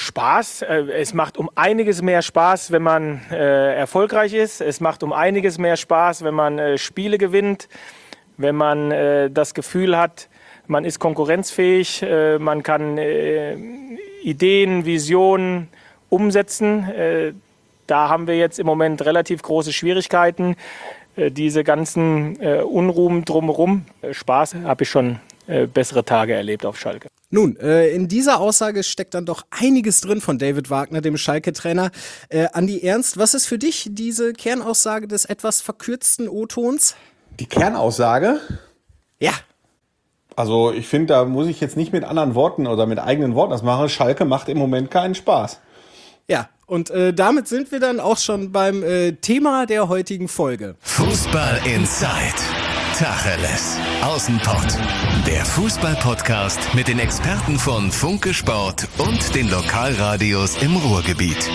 Spaß. Es macht um einiges mehr Spaß, wenn man erfolgreich ist. Es macht um einiges mehr Spaß, wenn man Spiele gewinnt, wenn man das Gefühl hat, man ist konkurrenzfähig, man kann Ideen, Visionen umsetzen. Da haben wir jetzt im Moment relativ große Schwierigkeiten. Diese ganzen Unruhen drumherum. Spaß habe ich schon bessere Tage erlebt auf Schalke. Nun, in dieser Aussage steckt dann doch einiges drin von David Wagner, dem Schalke-Trainer. Andi Ernst, was ist für dich diese Kernaussage des etwas verkürzten O-Tons? Die Kernaussage? Ja. Also ich finde, da muss ich jetzt nicht mit anderen Worten oder mit eigenen Worten das machen. Schalke macht im Moment keinen Spaß. Ja, und damit sind wir dann auch schon beim Thema der heutigen Folge. Fußball Inside. Tacheles. Außenpott. Der Fußball-Podcast mit den Experten von Funke Sport und den Lokalradios im Ruhrgebiet.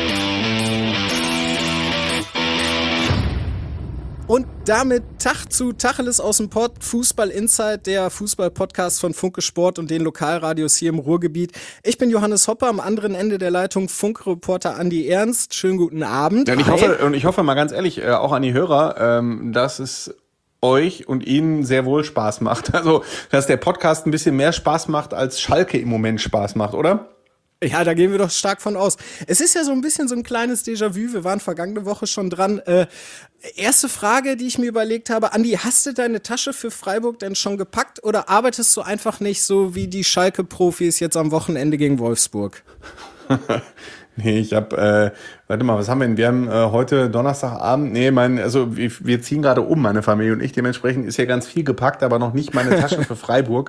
Und damit Tag zu Tacheles aus dem Pott, Fußball Inside, der Fußball-Podcast von Funke Sport und den Lokalradios hier im Ruhrgebiet. Ich bin Johannes Hopper, am anderen Ende der Leitung Funke-Reporter Andi Ernst. Schönen guten Abend. Ja, und ich hoffe mal ganz ehrlich, auch an die Hörer, dass es euch und Ihnen sehr wohl Spaß macht. Also, dass der Podcast ein bisschen mehr Spaß macht, als Schalke im Moment Spaß macht, oder? Ja, da gehen wir doch stark von aus. Es ist ja so ein bisschen so ein kleines Déjà-vu. Wir waren vergangene Woche schon dran. Erste Frage, die ich mir überlegt habe. Andi, hast du deine Tasche für Freiburg denn schon gepackt oder arbeitest du einfach nicht so wie die Schalke-Profis jetzt am Wochenende gegen Wolfsburg? Nee, ich habe, warte mal, was haben wir denn? Wir haben heute Donnerstagabend, wir ziehen gerade um, meine Familie und ich. Dementsprechend ist ja ganz viel gepackt, aber noch nicht meine Tasche für Freiburg.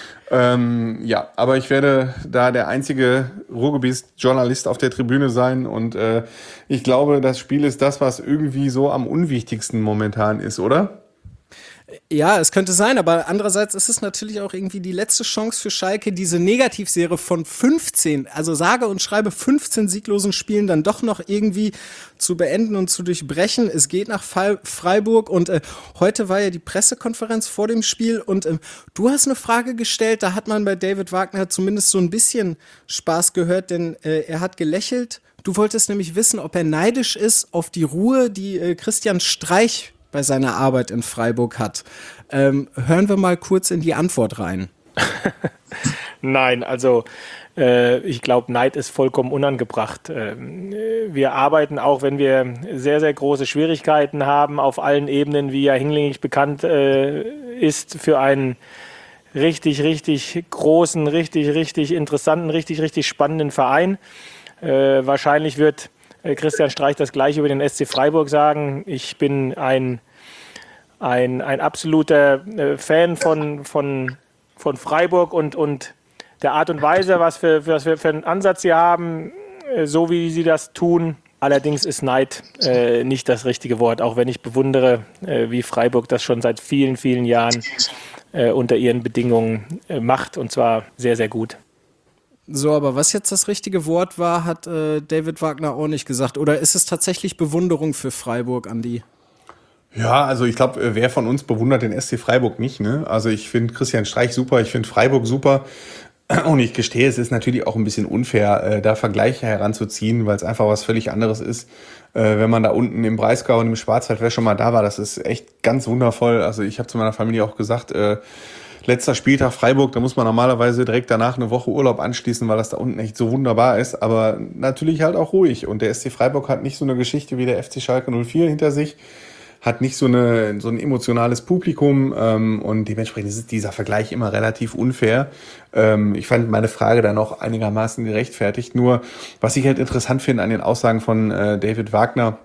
Ja, aber ich werde da der einzige Ruhrgebietsjournalist auf der Tribüne sein und ich glaube, das Spiel ist das, was irgendwie so am unwichtigsten momentan ist, oder? Ja, es könnte sein, aber andererseits ist es natürlich auch irgendwie die letzte Chance für Schalke, diese Negativserie von 15, also sage und schreibe 15 sieglosen Spielen dann doch noch irgendwie zu beenden und zu durchbrechen. Es geht nach Freiburg und heute war ja die Pressekonferenz vor dem Spiel und du hast eine Frage gestellt, da hat man bei David Wagner zumindest so ein bisschen Spaß gehört, denn er hat gelächelt. Du wolltest nämlich wissen, ob er neidisch ist auf die Ruhe, die Christian Streich bei seiner Arbeit in Freiburg hat. Hören wir mal kurz in die Antwort rein. Nein, also ich glaube, Neid ist vollkommen unangebracht. Wir arbeiten auch, wenn wir sehr, sehr große Schwierigkeiten haben, auf allen Ebenen, wie ja hinlänglich bekannt ist, für einen richtig, richtig großen, richtig interessanten, richtig spannenden Verein. Wahrscheinlich wird Christian Streich das gleiche über den SC Freiburg sagen. Ich bin ein absoluter Fan von Freiburg und der Art und Weise, was wir für einen Ansatz sie haben, so wie sie das tun. Allerdings ist Neid nicht das richtige Wort, auch wenn ich bewundere, wie Freiburg das schon seit vielen, vielen Jahren unter ihren Bedingungen macht, und zwar sehr, sehr gut. So, aber was jetzt das richtige Wort war, hat David Wagner auch nicht gesagt. Oder ist es tatsächlich Bewunderung für Freiburg, Andi? Ja, also ich glaube, wer von uns bewundert den SC Freiburg nicht, ne? Also ich finde Christian Streich super, ich finde Freiburg super. Und ich gestehe, es ist natürlich auch ein bisschen unfair, da Vergleiche heranzuziehen, weil es einfach was völlig anderes ist. Wenn man da unten im Breisgau und im Schwarzwald, wer schon mal da war, das ist echt ganz wundervoll. Also ich habe zu meiner Familie auch gesagt, letzter Spieltag Freiburg, da muss man normalerweise direkt danach eine Woche Urlaub anschließen, weil das da unten echt so wunderbar ist. Aber natürlich halt auch ruhig. Und der SC Freiburg hat nicht so eine Geschichte wie der FC Schalke 04 hinter sich, hat nicht so ein emotionales Publikum und dementsprechend ist dieser Vergleich immer relativ unfair. Ich fand meine Frage dann auch einigermaßen gerechtfertigt. Nur, was ich halt interessant finde an den Aussagen von David Wagner,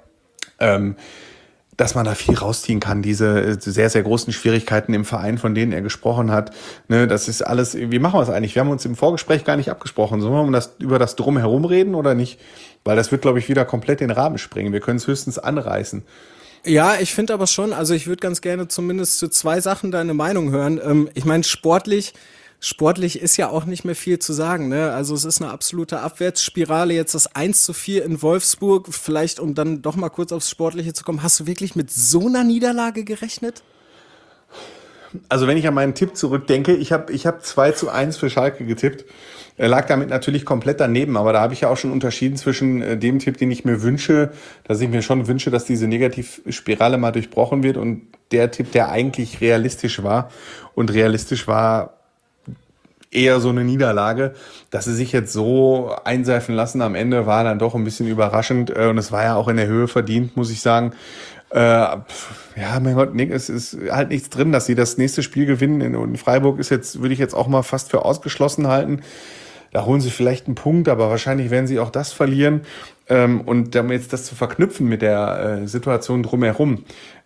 dass man da viel rausziehen kann, diese sehr, sehr großen Schwierigkeiten im Verein, von denen er gesprochen hat. Ne, das ist alles, wie machen wir es eigentlich? Wir haben uns im Vorgespräch gar nicht abgesprochen. Sollen wir über das Drumherum reden oder nicht? Weil das wird, glaube ich, wieder komplett den Rahmen sprengen. Wir können es höchstens anreißen. Ja, ich finde aber schon, also ich würde ganz gerne zumindest zu zwei Sachen deine Meinung hören. Ich meine, sportlich ist ja auch nicht mehr viel zu sagen, ne? Also es ist eine absolute Abwärtsspirale. Jetzt das 1:4 in Wolfsburg. Vielleicht, um dann doch mal kurz aufs Sportliche zu kommen. Hast du wirklich mit so einer Niederlage gerechnet? Also wenn ich an meinen Tipp zurückdenke, ich hab 2:1 für Schalke getippt. Er lag damit natürlich komplett daneben, aber da habe ich ja auch schon unterschieden zwischen dem Tipp, den ich mir wünsche, dass ich mir schon wünsche, dass diese Negativspirale mal durchbrochen wird, und der Tipp, der eigentlich realistisch war. Und realistisch war eher so eine Niederlage, dass sie sich jetzt so einseifen lassen am Ende, war dann doch ein bisschen überraschend, und es war ja auch in der Höhe verdient, muss ich sagen. Ja, mein Gott, es ist halt nichts drin, dass sie das nächste Spiel gewinnen. In Freiburg ist jetzt, würde ich jetzt auch mal fast für ausgeschlossen halten. Da holen sie vielleicht einen Punkt, aber wahrscheinlich werden sie auch das verlieren. Und um jetzt das zu verknüpfen mit der Situation drumherum,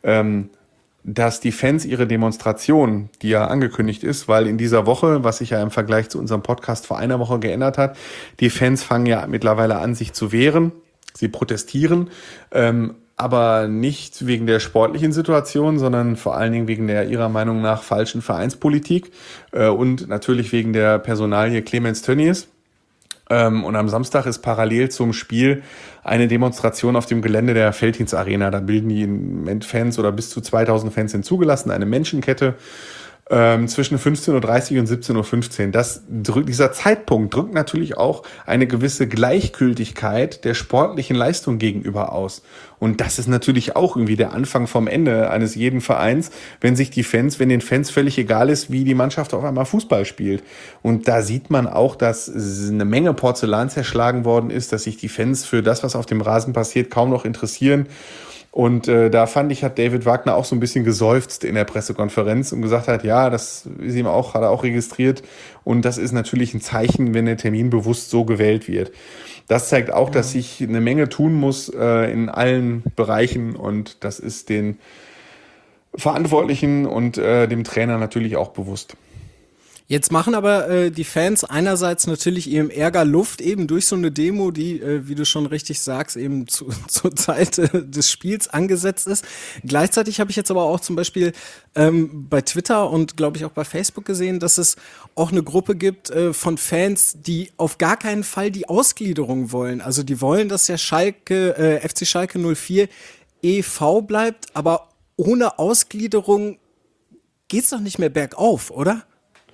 dass die Fans ihre Demonstration, die ja angekündigt ist, weil in dieser Woche, was sich ja im Vergleich zu unserem Podcast vor einer Woche geändert hat, die Fans fangen ja mittlerweile an, sich zu wehren. Sie protestieren, aber nicht wegen der sportlichen Situation, sondern vor allen Dingen wegen der ihrer Meinung nach falschen Vereinspolitik und natürlich wegen der Personalie Clemens Tönnies. Und am Samstag ist parallel zum Spiel eine Demonstration auf dem Gelände der Veltins Arena. Da bilden die Fans oder bis zu 2000 Fans sind zugelassen, eine Menschenkette zwischen 15:30 und 17:15 Uhr. Dieser Zeitpunkt drückt natürlich auch eine gewisse Gleichgültigkeit der sportlichen Leistung gegenüber aus. Und das ist natürlich auch irgendwie der Anfang vom Ende eines jeden Vereins, wenn den Fans völlig egal ist, wie die Mannschaft auf einmal Fußball spielt. Und da sieht man auch, dass eine Menge Porzellan zerschlagen worden ist, dass sich die Fans für das, was auf dem Rasen passiert, kaum noch interessieren. Und da fand ich, hat David Wagner auch so ein bisschen geseufzt in der Pressekonferenz und gesagt hat, ja, das ist ihm auch, hat er auch registriert. Und das ist natürlich ein Zeichen, wenn der Termin bewusst so gewählt wird. Das zeigt auch, dass sich eine Menge tun muss in allen Bereichen. Und das ist den Verantwortlichen und dem Trainer natürlich auch bewusst. Jetzt machen aber die Fans einerseits natürlich ihrem Ärger Luft, eben durch so eine Demo, die, wie du schon richtig sagst, eben zur Zeit des Spiels angesetzt ist. Gleichzeitig habe ich jetzt aber auch zum Beispiel bei Twitter und glaube ich auch bei Facebook gesehen, dass es auch eine Gruppe gibt von Fans, die auf gar keinen Fall die Ausgliederung wollen. Also die wollen, dass der FC Schalke 04 e.V. bleibt, aber ohne Ausgliederung geht's doch nicht mehr bergauf, oder?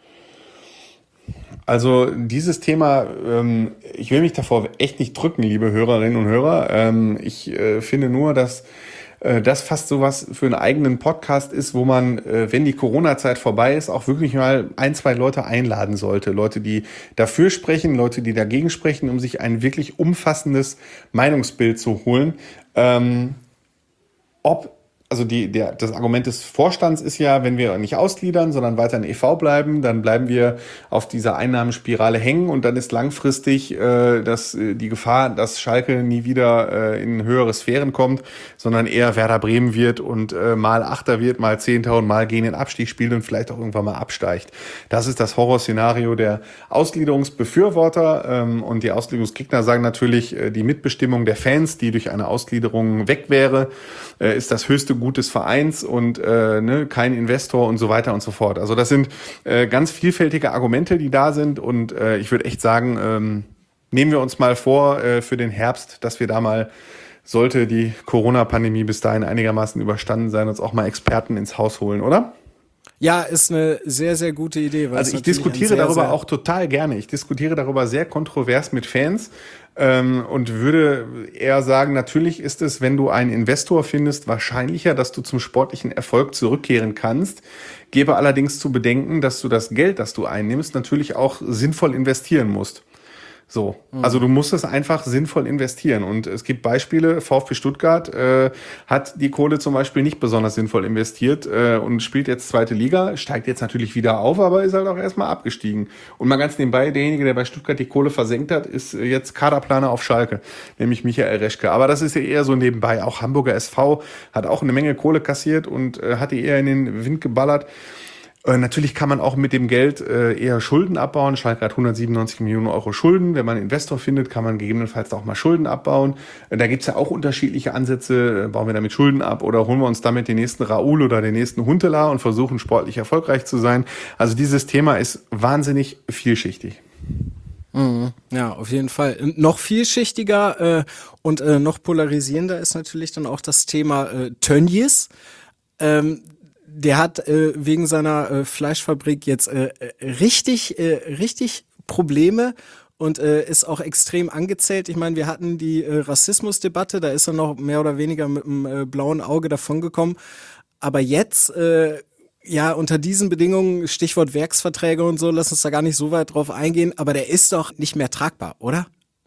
Also dieses Thema, ich will mich davor echt nicht drücken, liebe Hörerinnen und Hörer. Ich finde nur, dass das fast sowas für einen eigenen Podcast ist, wo man, wenn die Corona-Zeit vorbei ist, auch wirklich mal 1, 2 Leute einladen sollte. Leute, die dafür sprechen, Leute, die dagegen sprechen, um sich ein wirklich umfassendes Meinungsbild zu holen. Das Argument des Vorstands ist ja, wenn wir nicht ausgliedern, sondern weiter in e.V. bleiben, dann bleiben wir auf dieser Einnahmenspirale hängen und dann ist langfristig die Gefahr, dass Schalke nie wieder in höhere Sphären kommt, sondern eher Werder Bremen wird und mal Achter wird, mal 10. Mal gegen den Abstieg spielt und vielleicht auch irgendwann mal absteigt. Das ist das Horrorszenario der Ausgliederungsbefürworter und die Ausgliederungsgegner sagen natürlich, die Mitbestimmung der Fans, die durch eine Ausgliederung weg wäre, ist das höchste Gut des Vereins und kein Investor und so weiter und so fort. Also das sind ganz vielfältige Argumente, die da sind und ich würde echt sagen, nehmen wir uns mal vor für den Herbst, dass wir da mal, sollte die Corona-Pandemie bis dahin einigermaßen überstanden sein, uns auch mal Experten ins Haus holen, oder? Ja, ist eine sehr, sehr gute Idee. Also ich diskutiere darüber auch total gerne. Ich diskutiere darüber sehr kontrovers mit Fans und würde eher sagen, natürlich ist es, wenn du einen Investor findest, wahrscheinlicher, dass du zum sportlichen Erfolg zurückkehren kannst. Gebe allerdings zu bedenken, dass du das Geld, das du einnimmst, natürlich auch sinnvoll investieren musst. So, also du musst es einfach sinnvoll investieren und es gibt Beispiele, VfB Stuttgart hat die Kohle zum Beispiel nicht besonders sinnvoll investiert und spielt jetzt 2. Liga, steigt jetzt natürlich wieder auf, aber ist halt auch erstmal abgestiegen. Und mal ganz nebenbei, derjenige, der bei Stuttgart die Kohle versenkt hat, ist jetzt Kaderplaner auf Schalke, nämlich Michael Reschke. Aber das ist ja eher so nebenbei. Auch Hamburger SV hat auch eine Menge Kohle kassiert und hat die eher in den Wind geballert. Natürlich kann man auch mit dem Geld eher Schulden abbauen. Schalke hat 197 Millionen Euro Schulden. Wenn man einen Investor findet, kann man gegebenenfalls auch mal Schulden abbauen. Da gibt's ja auch unterschiedliche Ansätze. Bauen wir damit Schulden ab oder holen wir uns damit den nächsten Raoul oder den nächsten Huntelaar und versuchen sportlich erfolgreich zu sein. Also dieses Thema ist wahnsinnig vielschichtig. Ja, auf jeden Fall. Noch vielschichtiger und noch polarisierender ist natürlich dann auch das Thema Tönnies. Der hat wegen seiner Fleischfabrik jetzt richtig Probleme und ist auch extrem angezählt. Ich meine, wir hatten die Rassismusdebatte, da ist er noch mehr oder weniger mit einem blauen Auge davongekommen. Aber jetzt, unter diesen Bedingungen, Stichwort Werksverträge und so, lass uns da gar nicht so weit drauf eingehen, aber der ist doch nicht mehr tragbar, oder?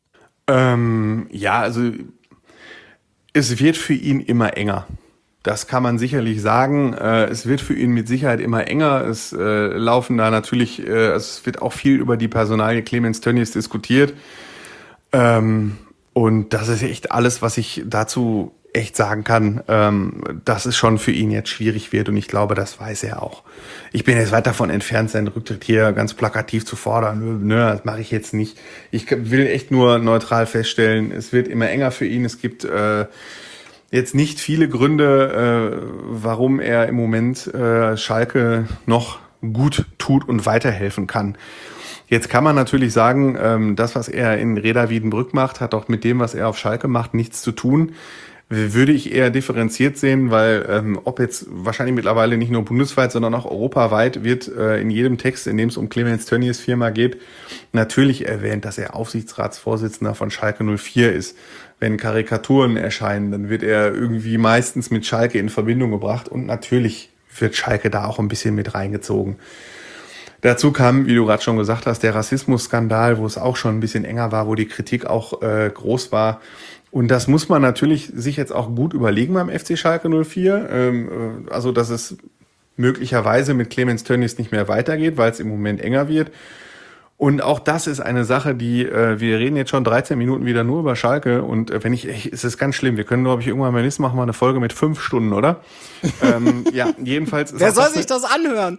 Also es wird für ihn immer enger. Das kann man sicherlich sagen. Es wird für ihn mit Sicherheit immer enger. Es laufen da natürlich, es wird auch viel über die Personalie Clemens Tönnies diskutiert. Und das ist echt alles, was ich dazu echt sagen kann, dass es schon für ihn jetzt schwierig wird. Und ich glaube, das weiß er auch. Ich bin jetzt weit davon entfernt, seinen Rücktritt hier ganz plakativ zu fordern. Das mache ich jetzt nicht. Ich will echt nur neutral feststellen, es wird immer enger für ihn. Es gibt jetzt nicht viele Gründe, warum er im Moment Schalke noch gut tut und weiterhelfen kann. Jetzt kann man natürlich sagen, das, was er in Reda Wiedenbrück macht, hat auch mit dem, was er auf Schalke macht, nichts zu tun. Würde ich eher differenziert sehen, weil ob jetzt wahrscheinlich mittlerweile nicht nur bundesweit, sondern auch europaweit wird in jedem Text, in dem es um Clemens Tönnies Firma geht, natürlich erwähnt, dass er Aufsichtsratsvorsitzender von Schalke 04 ist. Wenn Karikaturen erscheinen, dann wird er irgendwie meistens mit Schalke in Verbindung gebracht und natürlich wird Schalke da auch ein bisschen mit reingezogen. Dazu kam, wie du gerade schon gesagt hast, der Rassismusskandal, wo es auch schon ein bisschen enger war, wo die Kritik auch groß war. Und das muss man natürlich sich jetzt auch gut überlegen beim FC Schalke 04. Also, dass es möglicherweise mit Clemens Tönnies nicht mehr weitergeht, weil es im Moment enger wird. Und auch das ist eine Sache, die, wir reden jetzt schon 13 Minuten wieder nur über Schalke und es ist ganz schlimm. Wir können, glaube ich, irgendwann mal nächstes Mal eine Folge mit 5 Stunden, oder? Jedenfalls. Wer soll sich das anhören?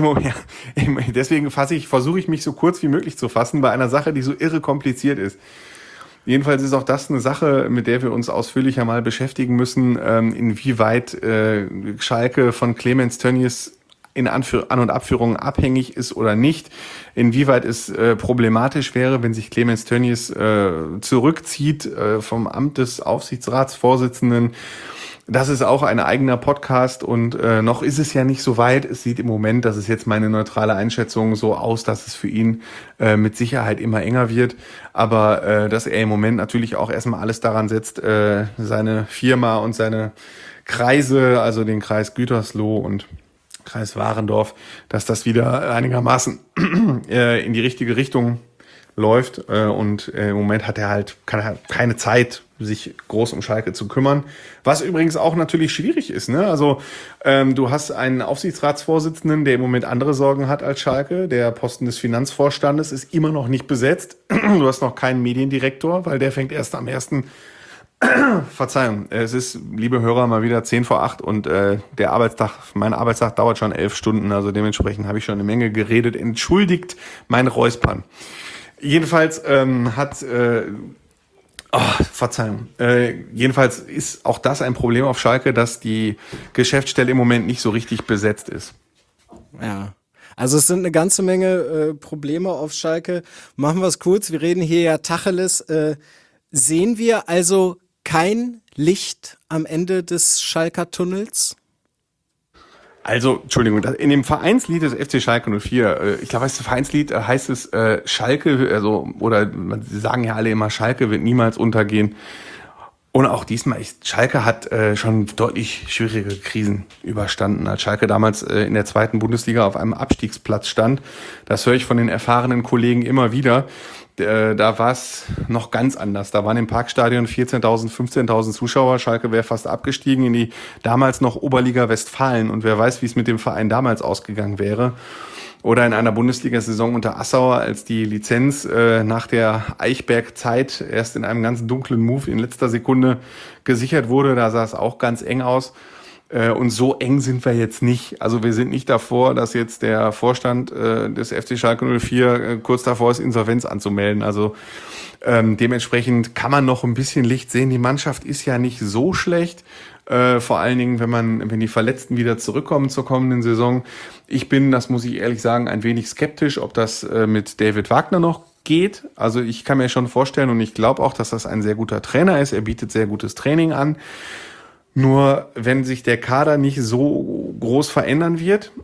Deswegen versuche ich mich so kurz wie möglich zu fassen bei einer Sache, die so irre kompliziert ist. Jedenfalls ist auch das eine Sache, mit der wir uns ausführlicher mal beschäftigen müssen, inwieweit Schalke von Clemens Tönnies in An- und Abführungen abhängig ist oder nicht, inwieweit es problematisch wäre, wenn sich Clemens Tönnies zurückzieht vom Amt des Aufsichtsratsvorsitzenden. Das ist auch ein eigener Podcast und noch ist es ja nicht so weit. Es sieht im Moment, das ist jetzt meine neutrale Einschätzung, so aus, dass es für ihn mit Sicherheit immer enger wird. Aber dass er im Moment natürlich auch erstmal alles daran setzt, seine Firma und seine Kreise, also den Kreis Gütersloh und Kreis Warendorf, dass das wieder einigermaßen in die richtige Richtung läuft. Und im Moment hat er halt keine Zeit, sich groß um Schalke zu kümmern. Was übrigens auch natürlich schwierig ist, ne? Also du hast einen Aufsichtsratsvorsitzenden, der im Moment andere Sorgen hat als Schalke. Der Posten des Finanzvorstandes ist immer noch nicht besetzt. Du hast noch keinen Mediendirektor, weil der fängt erst am 1. Verzeihung, es ist, liebe Hörer, mal wieder 7:50 und mein Arbeitstag dauert schon 11 Stunden, also dementsprechend habe ich schon eine Menge geredet. Entschuldigt mein Räuspern. Jedenfalls jedenfalls ist auch das ein Problem auf Schalke, dass die Geschäftsstelle im Moment nicht so richtig besetzt ist. Ja. Also es sind eine ganze Menge Probleme auf Schalke. Machen wir es kurz, wir reden hier ja Tacheles. Sehen wir also kein Licht am Ende des Schalker Tunnels? Also, Entschuldigung, in dem Vereinslied des FC Schalke 04, ich glaube, das Vereinslied heißt es Schalke, sie sagen ja alle immer, Schalke wird niemals untergehen. Und auch diesmal, Schalke hat schon deutlich schwierige Krisen überstanden. Als Schalke damals in der 2. Bundesliga auf einem Abstiegsplatz stand, das höre ich von den erfahrenen Kollegen immer wieder, da war es noch ganz anders. Da waren im Parkstadion 14.000, 15.000 Zuschauer. Schalke wäre fast abgestiegen in die damals noch Oberliga Westfalen. Und wer weiß, wie es mit dem Verein damals ausgegangen wäre. Oder in einer Bundesliga-Saison unter Assauer, als die Lizenz nach der Eichberg-Zeit erst in einem ganz dunklen Move in letzter Sekunde gesichert wurde. Da sah es auch ganz eng aus. Und so eng sind wir jetzt nicht. Also wir sind nicht davor, dass jetzt der Vorstand des FC Schalke 04 kurz davor ist, Insolvenz anzumelden. Also dementsprechend kann man noch ein bisschen Licht sehen. Die Mannschaft ist ja nicht so schlecht. Vor allen Dingen, wenn die Verletzten wieder zurückkommen zur kommenden Saison. Ich bin, das muss ich ehrlich sagen, ein wenig skeptisch, ob das mit David Wagner noch geht. Also ich kann mir schon vorstellen und ich glaube auch, dass das ein sehr guter Trainer ist. Er bietet sehr gutes Training an. Nur wenn sich der Kader nicht so groß verändern wird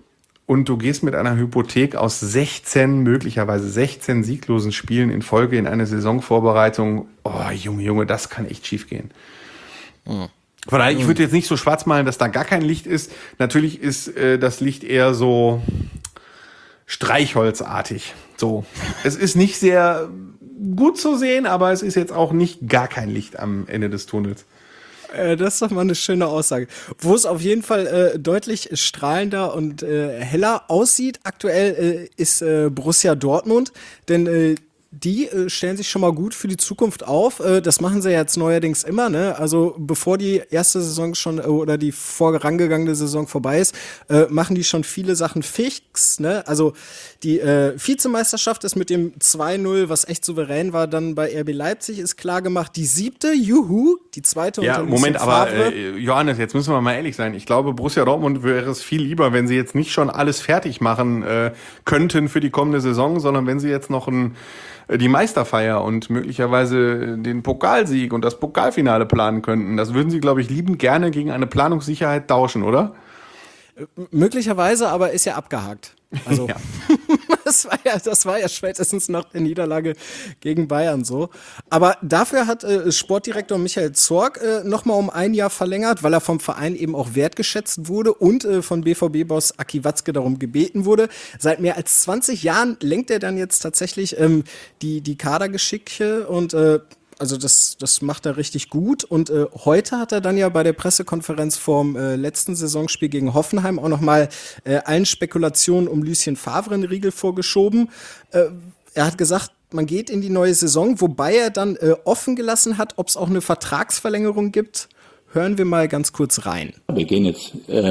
und du gehst mit einer Hypothek aus möglicherweise 16 sieglosen Spielen in Folge in eine Saisonvorbereitung. Oh, Junge, das kann echt schief gehen. Von daher, ich würde jetzt nicht so schwarz malen, dass da gar kein Licht ist. Natürlich ist das Licht eher so streichholzartig. So, es ist nicht sehr gut zu sehen, aber es ist jetzt auch nicht gar kein Licht am Ende des Tunnels. Das ist doch mal eine schöne Aussage. Wo es auf jeden Fall deutlich strahlender und heller aussieht aktuell ist Borussia Dortmund, denn die stellen sich schon mal gut für die Zukunft auf. Das machen sie jetzt neuerdings immer, ne? Also bevor die erste Saison schon oder die vorangegangene Saison vorbei ist, machen die schon viele Sachen fix, ne? Also die Vizemeisterschaft ist mit dem 2-0, was echt souverän war, dann bei RB Leipzig ist klar gemacht. Die 7. Juhu, die 2. Ja, unter Moment, Lucien aber Favre. Johannes, jetzt müssen wir mal ehrlich sein. Ich glaube, Borussia Dortmund wäre es viel lieber, wenn sie jetzt nicht schon alles fertig machen könnten für die kommende Saison, sondern wenn sie jetzt noch die Meisterfeier und möglicherweise den Pokalsieg und das Pokalfinale planen könnten. Das würden sie, glaube ich, liebend gerne gegen eine Planungssicherheit tauschen, oder? Möglicherweise, aber ist ja abgehakt. Also Ja. das war ja spätestens nach der Niederlage gegen Bayern so. Aber dafür hat Sportdirektor Michael Zorc nochmal um ein Jahr verlängert, weil er vom Verein eben auch wertgeschätzt wurde und von BVB-Boss Aki Watzke darum gebeten wurde. Seit mehr als 20 Jahren lenkt er dann jetzt tatsächlich die Kadergeschicke und also das macht er richtig gut und heute hat er dann ja bei der Pressekonferenz vorm letzten Saisonspiel gegen Hoffenheim auch nochmal allen Spekulationen um Lucien Favre einen Riegel vorgeschoben. Er hat gesagt, man geht in die neue Saison, wobei er dann offen gelassen hat, ob es auch eine Vertragsverlängerung gibt. Hören wir mal ganz kurz rein. Wir gehen jetzt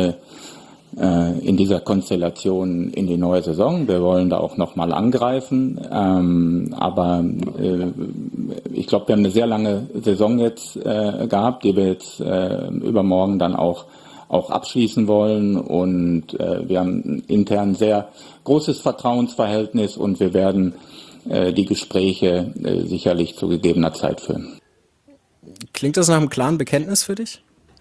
in dieser Konstellation in die neue Saison. Wir wollen da auch nochmal angreifen. Aber ich glaube, wir haben eine sehr lange Saison jetzt gehabt, die wir jetzt übermorgen dann auch abschließen wollen. Und wir haben ein intern sehr großes Vertrauensverhältnis und wir werden die Gespräche sicherlich zu gegebener Zeit führen. Klingt das nach einem klaren Bekenntnis für dich?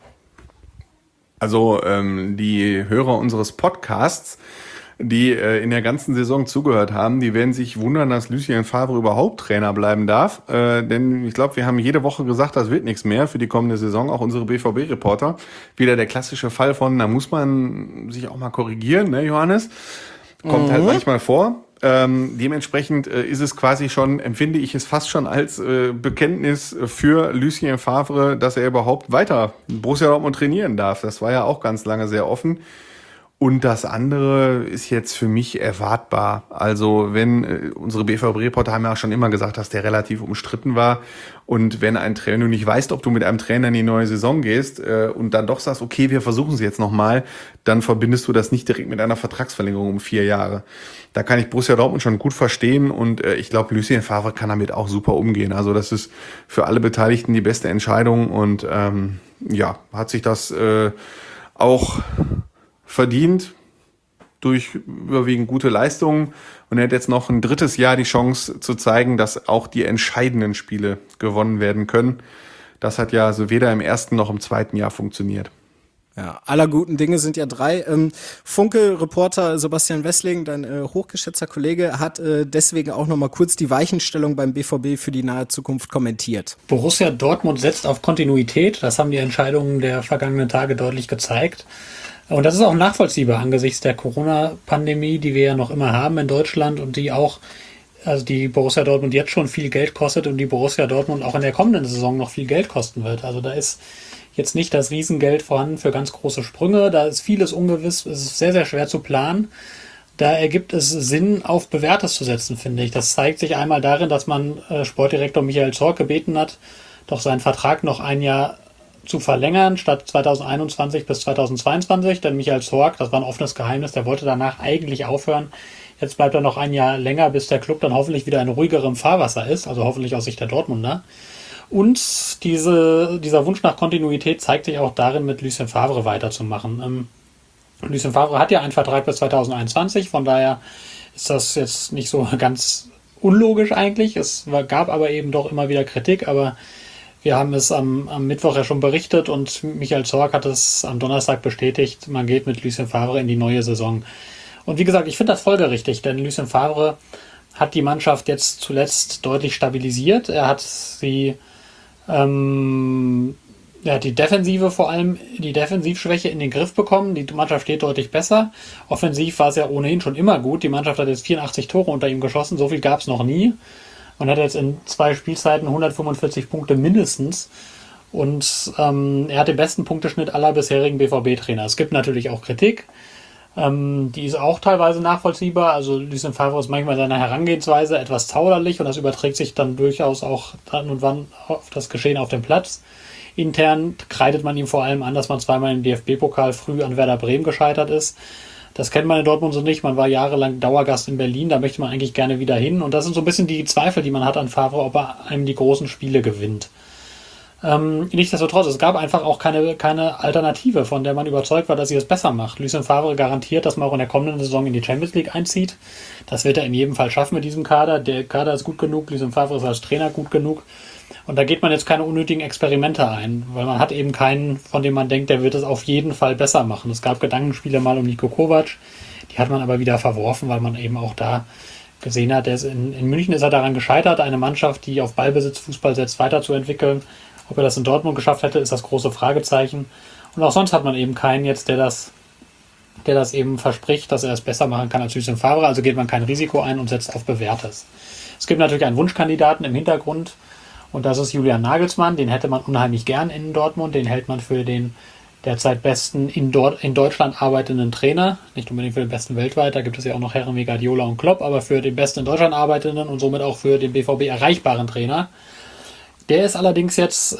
Also die Hörer unseres Podcasts, die in der ganzen Saison zugehört haben, die werden sich wundern, dass Lucien Favre überhaupt Trainer bleiben darf. Denn ich glaube, wir haben jede Woche gesagt, das wird nichts mehr für die kommende Saison, auch unsere BVB-Reporter. Wieder der klassische Fall von, da muss man sich auch mal korrigieren, ne, Johannes? Kommt halt manchmal vor. Dementsprechend ist es quasi schon, empfinde ich es fast schon als Bekenntnis für Lucien Favre, dass er überhaupt weiter Borussia Dortmund trainieren darf. Das war ja auch ganz lange sehr offen. Und das andere ist jetzt für mich erwartbar. Also wenn unsere BVB-Reporter haben ja schon immer gesagt, dass der relativ umstritten war. Und wenn ein Trainer, du nicht weißt, ob du mit einem Trainer in die neue Saison gehst und dann doch sagst, okay, wir versuchen es jetzt nochmal, dann verbindest du das nicht direkt mit einer Vertragsverlängerung um 4 Jahre. Da kann ich Borussia Dortmund schon gut verstehen und ich glaube, Lucien Favre kann damit auch super umgehen. Also das ist für alle Beteiligten die beste Entscheidung und ja, hat sich das auch verdient durch überwiegend gute Leistungen und er hat jetzt noch ein 3. Jahr die Chance zu zeigen, dass auch die entscheidenden Spiele gewonnen werden können. Das hat ja also weder im 1. noch im 2. Jahr funktioniert. Ja, aller guten Dinge sind ja 3. Funke-Reporter Sebastian Wessling, dein hochgeschätzter Kollege, hat deswegen auch nochmal kurz die Weichenstellung beim BVB für die nahe Zukunft kommentiert. Borussia Dortmund setzt auf Kontinuität. Das haben die Entscheidungen der vergangenen Tage deutlich gezeigt. Und das ist auch nachvollziehbar angesichts der Corona-Pandemie, die wir ja noch immer haben in Deutschland und die auch, also die Borussia Dortmund jetzt schon viel Geld kostet und die Borussia Dortmund auch in der kommenden Saison noch viel Geld kosten wird. Also da ist jetzt nicht das Riesengeld vorhanden für ganz große Sprünge. Da ist vieles ungewiss. Es ist sehr, sehr schwer zu planen. Da ergibt es Sinn, auf Bewährtes zu setzen, finde ich. Das zeigt sich einmal darin, dass man Sportdirektor Michael Zorc gebeten hat, doch seinen Vertrag noch ein Jahr zu verlängern, statt 2021 bis 2022. Denn Michael Zorc, das war ein offenes Geheimnis, der wollte danach eigentlich aufhören. Jetzt bleibt er noch ein Jahr länger, bis der Club dann hoffentlich wieder in ruhigerem Fahrwasser ist, also hoffentlich aus Sicht der Dortmunder. Und dieser Wunsch nach Kontinuität zeigt sich auch darin, mit Lucien Favre weiterzumachen. Lucien Favre hat ja einen Vertrag bis 2021, von daher ist das jetzt nicht so ganz unlogisch eigentlich. Es gab aber eben doch immer wieder Kritik, aber wir haben es am Mittwoch ja schon berichtet und Michael Zorc hat es am Donnerstag bestätigt, man geht mit Lucien Favre in die neue Saison. Und wie gesagt, ich finde das folgerichtig, denn Lucien Favre hat die Mannschaft jetzt zuletzt deutlich stabilisiert. Er hat sie, er hat die Defensive vor allem, die Defensivschwäche in den Griff bekommen. Die Mannschaft steht deutlich besser. Offensiv war es ja ohnehin schon immer gut. Die Mannschaft hat jetzt 84 Tore unter ihm geschossen. So viel gab es noch nie. Man hat jetzt in 2 Spielzeiten 145 Punkte mindestens. Und er hat den besten Punkteschnitt aller bisherigen BVB-Trainer. Es gibt natürlich auch Kritik. Die ist auch teilweise nachvollziehbar. Also Lucien Favre ist manchmal seiner Herangehensweise etwas zauderlich und das überträgt sich dann durchaus auch dann und wann auf das Geschehen auf dem Platz. Intern kreidet man ihm vor allem an, dass man zweimal im DFB-Pokal früh an Werder Bremen gescheitert ist. Das kennt man in Dortmund so nicht. Man war jahrelang Dauergast in Berlin, da möchte man eigentlich gerne wieder hin. Und das sind so ein bisschen die Zweifel, die man hat an Favre, ob er einem die großen Spiele gewinnt. Nichtsdestotrotz, es gab einfach auch keine Alternative, von der man überzeugt war, dass sie es besser macht. Lucien Favre garantiert, dass man auch in der kommenden Saison in die Champions League einzieht. Das wird er in jedem Fall schaffen mit diesem Kader. Der Kader ist gut genug, Lucien Favre ist als Trainer gut genug. Und da geht man jetzt keine unnötigen Experimente ein, weil man hat eben keinen, von dem man denkt, der wird es auf jeden Fall besser machen. Es gab Gedankenspiele mal um Niko Kovac, die hat man aber wieder verworfen, weil man eben auch da gesehen hat, in München ist er daran gescheitert, eine Mannschaft, die auf Ballbesitzfußball setzt, weiterzuentwickeln. Ob er das in Dortmund geschafft hätte, ist das große Fragezeichen. Und auch sonst hat man eben keinen jetzt, der das eben verspricht, dass er es besser machen kann als Lucien Favre. Also geht man kein Risiko ein und setzt auf Bewährtes. Es gibt natürlich einen Wunschkandidaten im Hintergrund und das ist Julian Nagelsmann. Den hätte man unheimlich gern in Dortmund. Den hält man für den derzeit besten in Deutschland arbeitenden Trainer. Nicht unbedingt für den besten weltweit. Da gibt es ja auch noch Herren wie Guardiola und Klopp, aber für den besten in Deutschland arbeitenden und somit auch für den BVB erreichbaren Trainer. Der ist allerdings jetzt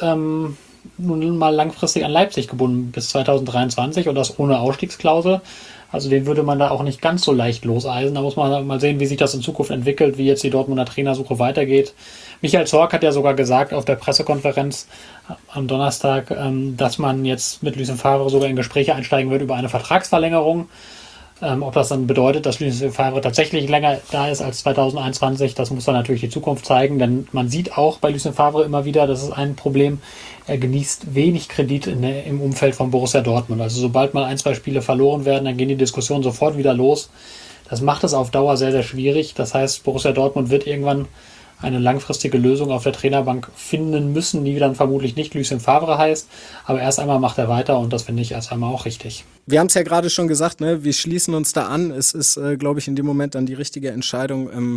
nun mal langfristig an Leipzig gebunden bis 2023 und das ohne Ausstiegsklausel. Also den würde man da auch nicht ganz so leicht loseisen. Da muss man mal sehen, wie sich das in Zukunft entwickelt, wie jetzt die Dortmunder Trainersuche weitergeht. Michael Zorc hat ja sogar gesagt auf der Pressekonferenz am Donnerstag, dass man jetzt mit Lucien Favre sogar in Gespräche einsteigen wird über eine Vertragsverlängerung. Ob das dann bedeutet, dass Lucien Favre tatsächlich länger da ist als 2021, das muss dann natürlich die Zukunft zeigen, denn man sieht auch bei Lucien Favre immer wieder, das ist ein Problem, er genießt wenig Kredit im Umfeld von Borussia Dortmund. Also sobald mal 1-2 Spiele verloren werden, dann gehen die Diskussionen sofort wieder los. Das macht es auf Dauer sehr, sehr schwierig. Das heißt, Borussia Dortmund wird irgendwann eine langfristige Lösung auf der Trainerbank finden müssen, die dann vermutlich nicht Lucien Favre heißt, aber erst einmal macht er weiter und das finde ich erst einmal auch richtig. Wir haben es ja gerade schon gesagt, ne? Wir schließen uns da an. Es ist, glaube ich, in dem Moment dann die richtige Entscheidung,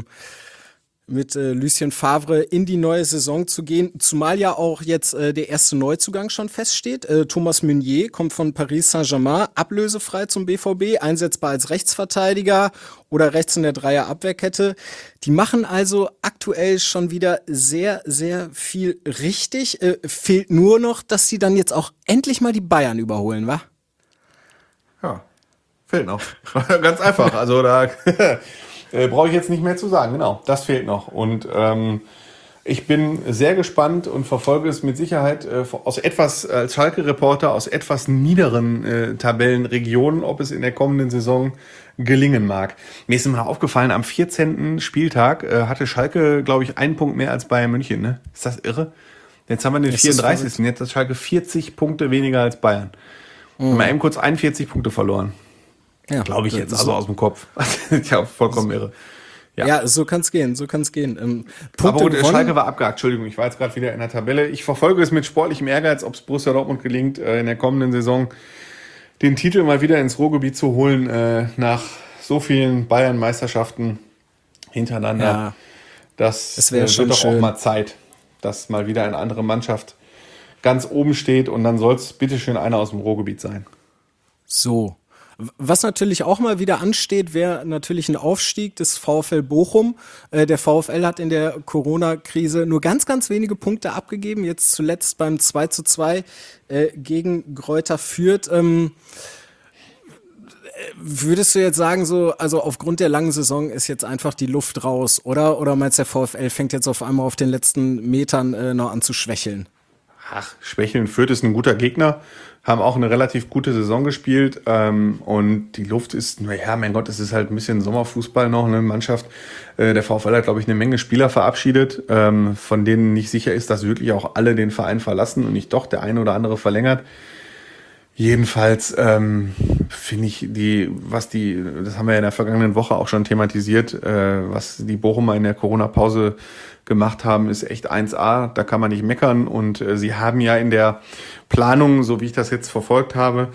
mit Lucien Favre in die neue Saison zu gehen, zumal ja auch jetzt der erste Neuzugang schon feststeht. Thomas Meunier kommt von Paris Saint-Germain, ablösefrei zum BVB, einsetzbar als Rechtsverteidiger oder rechts in der Dreier-Abwehrkette. Die machen also aktuell schon wieder sehr, sehr viel richtig. Fehlt nur noch, dass sie dann jetzt auch endlich mal die Bayern überholen, wa? Ja, fehlt noch. Ganz einfach. Also da brauche ich jetzt nicht mehr zu sagen. Genau, das fehlt noch. Und ich bin sehr gespannt und verfolge es mit Sicherheit aus etwas, als Schalke-Reporter, aus etwas niederen Tabellenregionen, ob es in der kommenden Saison gelingen mag. Mir ist immer aufgefallen, am 14. Spieltag hatte Schalke, glaube ich, 1 Punkt mehr als Bayern München. Ne? Ist das irre? Jetzt haben wir den 34. Jetzt hat Schalke 40 Punkte weniger als Bayern. Haben wir eben kurz 41 Punkte verloren. Ja, glaube ich jetzt, also aus dem Kopf. Ja, vollkommen irre. Ja, so kann's gehen, Aber gut, Schalke war abgehakt, Entschuldigung, ich war jetzt gerade wieder in der Tabelle. Ich verfolge es mit sportlichem Ehrgeiz, ob es Borussia Dortmund gelingt, in der kommenden Saison den Titel mal wieder ins Ruhrgebiet zu holen, nach so vielen Bayern-Meisterschaften hintereinander. Ja, das wird doch schön. Auch mal Zeit, dass mal wieder eine andere Mannschaft ganz oben steht und dann soll es bitteschön einer aus dem Ruhrgebiet sein. So. Was natürlich auch mal wieder ansteht, wäre natürlich ein Aufstieg des VfL Bochum. Der VfL hat in der Corona-Krise nur ganz, ganz wenige Punkte abgegeben. Jetzt zuletzt beim 2:2 gegen Greuther Fürth. Würdest du jetzt sagen, also aufgrund der langen Saison ist jetzt einfach die Luft raus, oder? Oder meinst du, der VfL fängt jetzt auf einmal auf den letzten Metern noch an zu schwächeln? Ach, schwächeln. Fürth ist ein guter Gegner, haben auch eine relativ gute Saison gespielt und die Luft ist, naja, mein Gott, es ist halt ein bisschen Sommerfußball noch, eine Mannschaft. Der VfL hat, glaube ich, eine Menge Spieler verabschiedet, von denen nicht sicher ist, dass wirklich auch alle den Verein verlassen und nicht doch der eine oder andere verlängert. Jedenfalls finde ich das haben wir ja in der vergangenen Woche auch schon thematisiert, was die Bochumer in der Corona-Pause gemacht haben, ist echt 1A, da kann man nicht meckern und sie haben ja in der Planung, so wie ich das jetzt verfolgt habe,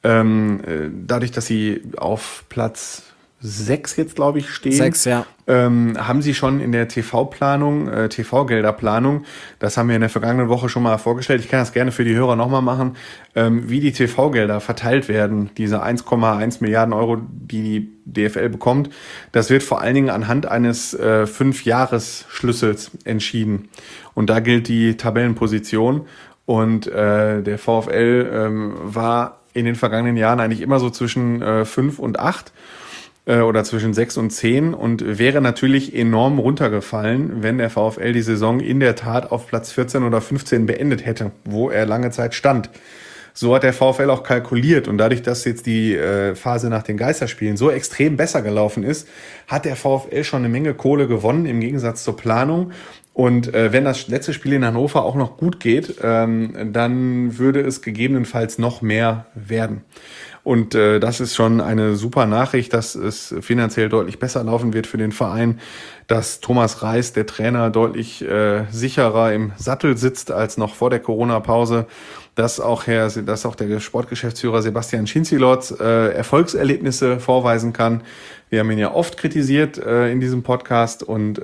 dadurch, dass sie auf Platz 6 jetzt, glaube ich, stehen. 6, ja. Haben sie schon in der TV-Planung, TV-Gelderplanung, das haben wir in der vergangenen Woche schon mal vorgestellt, ich kann das gerne für die Hörer nochmal machen, wie die TV-Gelder verteilt werden, diese 1,1 Milliarden Euro, die die DFL bekommt. Das wird vor allen Dingen anhand eines 5-Jahres-Schlüssels entschieden. Und da gilt die Tabellenposition. Und der VfL war in den vergangenen Jahren eigentlich immer so zwischen 5 und 8 oder zwischen 6 und 10 und wäre natürlich enorm runtergefallen, wenn der VfL die Saison in der Tat auf Platz 14 oder 15 beendet hätte, wo er lange Zeit stand. So hat der VfL auch kalkuliert und dadurch, dass jetzt die Phase nach den Geisterspielen so extrem besser gelaufen ist, hat der VfL schon eine Menge Kohle gewonnen im Gegensatz zur Planung. Und wenn das letzte Spiel in Hannover auch noch gut geht, dann würde es gegebenenfalls noch mehr werden. Und das ist schon eine super Nachricht, dass es finanziell deutlich besser laufen wird für den Verein, dass Thomas Reis, der Trainer, deutlich sicherer im Sattel sitzt als noch vor der Corona-Pause, dass auch der Sportgeschäftsführer Sebastian Schinzilotz Erfolgserlebnisse vorweisen kann. Wir haben ihn ja oft kritisiert in diesem Podcast und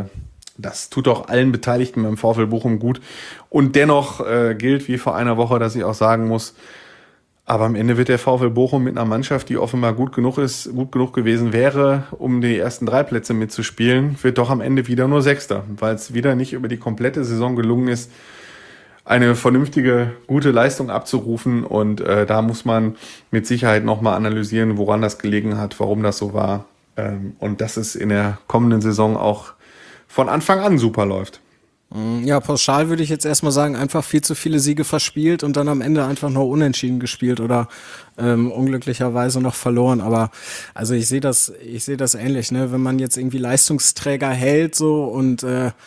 das tut auch allen Beteiligten beim VfL Bochum gut. Und dennoch gilt wie vor einer Woche, dass ich auch sagen muss, aber am Ende wird der VfL Bochum mit einer Mannschaft, die offenbar gut genug gewesen wäre, um die ersten 3 Plätze mitzuspielen, wird doch am Ende wieder nur Sechster, weil es wieder nicht über die komplette Saison gelungen ist, eine vernünftige, gute Leistung abzurufen. Und da muss man mit Sicherheit nochmal analysieren, woran das gelegen hat, warum das so war. Und dass es in der kommenden Saison auch von Anfang an super läuft. Ja, pauschal würde ich jetzt erstmal sagen, einfach viel zu viele Siege verspielt und dann am Ende einfach nur unentschieden gespielt oder unglücklicherweise noch verloren. Aber also ich sehe das ähnlich, ne? Wenn man jetzt irgendwie Leistungsträger hält so und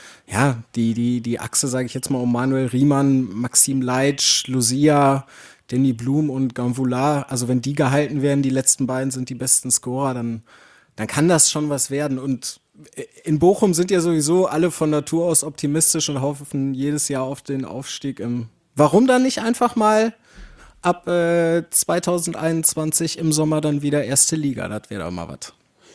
die Achse, sage ich jetzt mal, um Manuel Riemann, Maxim Leitsch, Lucia, Danny Blum und Gamboula, also wenn die gehalten werden, die letzten beiden sind die besten Scorer, dann kann das schon was werden. Und in Bochum sind ja sowieso alle von Natur aus optimistisch und hoffen jedes Jahr auf den Aufstieg. Warum dann nicht einfach mal ab 2021 im Sommer dann wieder erste Liga? Das wäre doch mal was.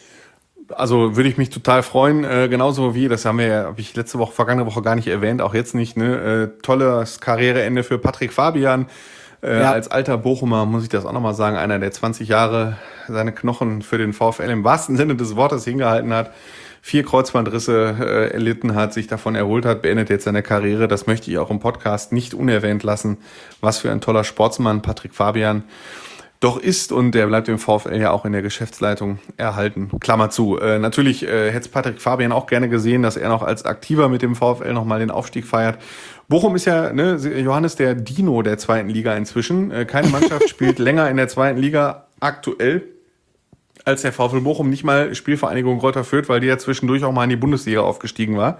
Also würde ich mich total freuen, genauso wie, das habe ich vergangene Woche gar nicht erwähnt, auch jetzt nicht, ne? Tolles Karriereende für Patrick Fabian. Als alter Bochumer muss ich das auch nochmal sagen, einer, der 20 Jahre seine Knochen für den VfL im wahrsten Sinne des Wortes hingehalten hat, 4 Kreuzbandrisse erlitten hat, sich davon erholt hat, beendet jetzt seine Karriere. Das möchte ich auch im Podcast nicht unerwähnt lassen. Was für ein toller Sportsmann Patrick Fabian doch ist, und der bleibt im VfL ja auch in der Geschäftsleitung erhalten. Klammer zu. Natürlich hätte Patrick Fabian auch gerne gesehen, dass er noch als Aktiver mit dem VfL nochmal den Aufstieg feiert. Bochum ist ja, Johannes, der Dino der 2. Liga inzwischen. Keine Mannschaft spielt länger in der 2. Liga aktuell als der VfL Bochum, nicht mal Spielvereinigung Greuther Fürth, weil die ja zwischendurch auch mal in die Bundesliga aufgestiegen war.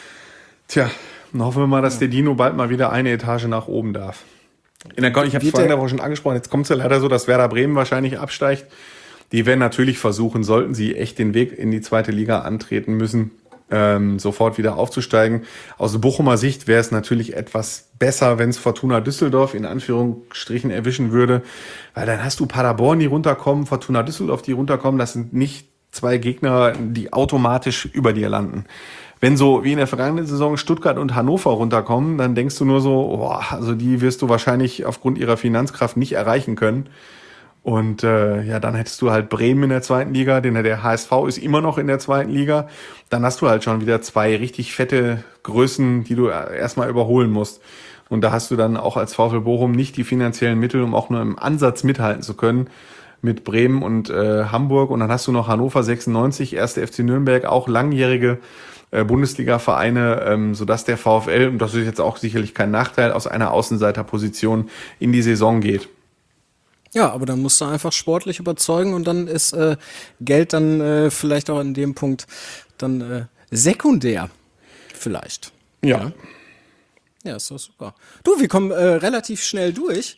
Tja, dann hoffen wir mal, dass der Dino bald mal wieder eine Etage nach oben darf. Ich habe es vorhin aber schon angesprochen, jetzt kommt es ja leider so, dass Werder Bremen wahrscheinlich absteigt. Die werden natürlich versuchen, sollten sie echt den Weg in die 2. Liga antreten müssen, sofort wieder aufzusteigen. Aus Bochumer Sicht wäre es natürlich etwas besser, wenn es Fortuna Düsseldorf in Anführungsstrichen erwischen würde, weil dann hast du Paderborn, die runterkommen, Fortuna Düsseldorf, die runterkommen. Das sind nicht 2 Gegner, die automatisch über dir landen. Wenn so wie in der vergangenen Saison Stuttgart und Hannover runterkommen, dann denkst du nur so, also die wirst du wahrscheinlich aufgrund ihrer Finanzkraft nicht erreichen können. Und dann hättest du halt Bremen in der 2. Liga, denn der HSV ist immer noch in der 2. Liga. Dann hast du halt schon wieder 2 richtig fette Größen, die du erstmal überholen musst. Und da hast du dann auch als VfL Bochum nicht die finanziellen Mittel, um auch nur im Ansatz mithalten zu können mit Bremen und Hamburg. Und dann hast du noch Hannover 96, 1. FC Nürnberg, auch langjährige Bundesliga-Vereine, sodass der VfL, und das ist jetzt auch sicherlich kein Nachteil, aus einer Außenseiterposition in die Saison geht. Ja, aber dann musst du einfach sportlich überzeugen und dann ist Geld dann vielleicht auch in dem Punkt dann sekundär vielleicht. Ja. Ja, ist doch super. Du, wir kommen relativ schnell durch.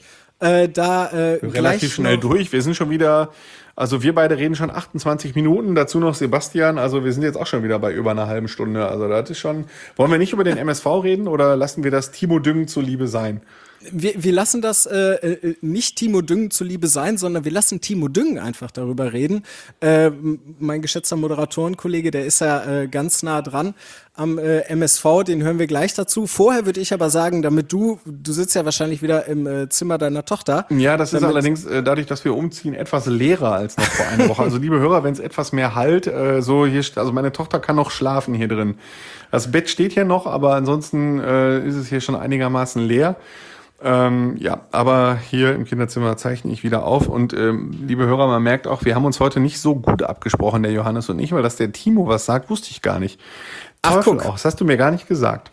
Relativ schnell durch. Wir sind schon wieder, also wir beide reden schon 28 Minuten, dazu noch Sebastian. Also wir sind jetzt auch schon wieder bei über einer halben Stunde. Also das ist schon. Wollen wir nicht über den MSV reden oder lassen wir das Timo Düngen zuliebe sein? Wir lassen das nicht Timo Düngen zuliebe sein, sondern wir lassen Timo Düngen einfach darüber reden. Mein geschätzter Moderatorenkollege, der ist ja ganz nah dran am MSV, den hören wir gleich dazu. Vorher würde ich aber sagen, damit du sitzt ja wahrscheinlich wieder im Zimmer deiner Tochter. Ja, das ist allerdings dadurch, dass wir umziehen, etwas leerer als noch vor einer Woche. Also liebe Hörer, wenn es etwas mehr halt, also meine Tochter kann noch schlafen hier drin. Das Bett steht hier noch, aber ansonsten ist es hier schon einigermaßen leer. Aber hier im Kinderzimmer zeichne ich wieder auf und liebe Hörer, man merkt auch, wir haben uns heute nicht so gut abgesprochen, der Johannes und ich, weil dass der Timo was sagt, wusste ich gar nicht. Ach, guck. Auch, das hast du mir gar nicht gesagt.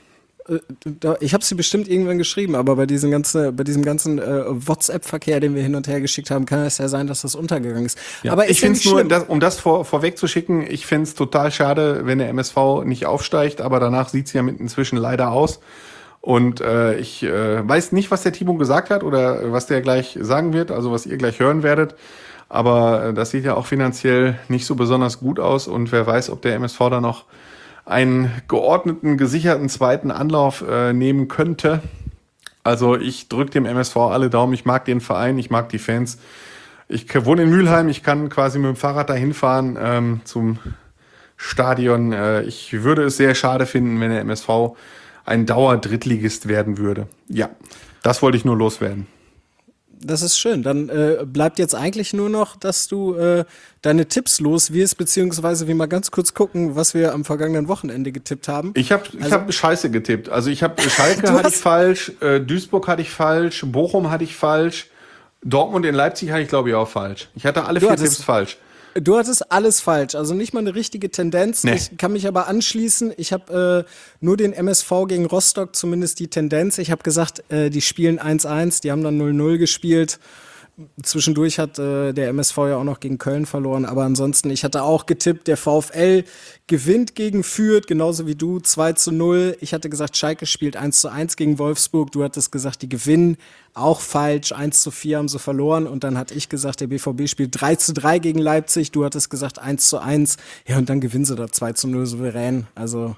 Ich habe sie bestimmt irgendwann geschrieben, aber bei diesem ganzen WhatsApp-Verkehr, den wir hin und her geschickt haben, kann es ja sein, dass das untergegangen ist. Ja, aber ich finde es nur, um das vorwegzuschicken, ich fände es total schade, wenn der MSV nicht aufsteigt, aber danach sieht es ja inzwischen leider aus. Und ich weiß nicht, was der Timo gesagt hat oder was der gleich sagen wird, also was ihr gleich hören werdet. Aber das sieht ja auch finanziell nicht so besonders gut aus. Und wer weiß, ob der MSV da noch einen geordneten, gesicherten zweiten Anlauf nehmen könnte. Also ich drücke dem MSV alle Daumen. Ich mag den Verein, ich mag die Fans. Ich wohne in Mülheim, ich kann quasi mit dem Fahrrad dahin fahren zum Stadion. Ich würde es sehr schade finden, wenn der MSV ein Dauer-Drittligist werden würde. Ja, das wollte ich nur loswerden. Das ist schön. Dann bleibt jetzt eigentlich nur noch, dass du deine Tipps los wirst, beziehungsweise wir mal ganz kurz gucken, was wir am vergangenen Wochenende getippt haben. Ich hab Scheiße getippt. Also ich habe Schalke hatte ich falsch, Duisburg hatte ich falsch, Bochum hatte ich falsch, Dortmund in Leipzig hatte ich glaube ich auch falsch. Ich hatte alle 4 Tipps falsch. Du hattest alles falsch, also nicht mal eine richtige Tendenz. Nee. Ich kann mich aber anschließen. Ich habe nur den MSV gegen Rostock, zumindest die Tendenz. Ich habe gesagt, die spielen 1-1, die haben dann 0-0 gespielt. Zwischendurch hat der MSV ja auch noch gegen Köln verloren, aber ansonsten, ich hatte auch getippt, der VfL gewinnt gegen Fürth, genauso wie du, 2-0. Ich hatte gesagt, Schalke spielt 1-1 gegen Wolfsburg, du hattest gesagt, die gewinnen, auch falsch, 1-4 haben sie verloren und dann hatte ich gesagt, der BVB spielt 3-3 gegen Leipzig, du hattest gesagt 1-1, ja und dann gewinnen sie da 2-0 souverän, also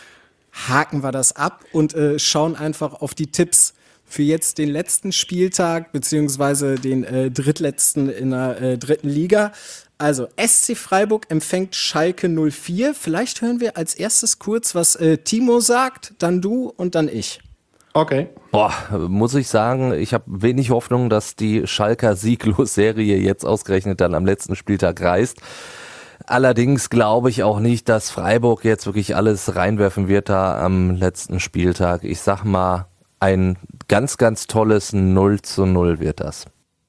haken wir das ab und schauen einfach auf die Tipps für jetzt den letzten Spieltag, beziehungsweise den drittletzten in der dritten Liga. Also SC Freiburg empfängt Schalke 04. Vielleicht hören wir als erstes kurz, was Timo sagt, dann du und dann ich. Okay. Muss ich sagen, ich habe wenig Hoffnung, dass die Schalker Sieglos-Serie jetzt ausgerechnet dann am letzten Spieltag reißt. Allerdings glaube ich auch nicht, dass Freiburg jetzt wirklich alles reinwerfen wird da am letzten Spieltag. Ich sag mal, ein ganz, ganz tolles 0-0 wird das.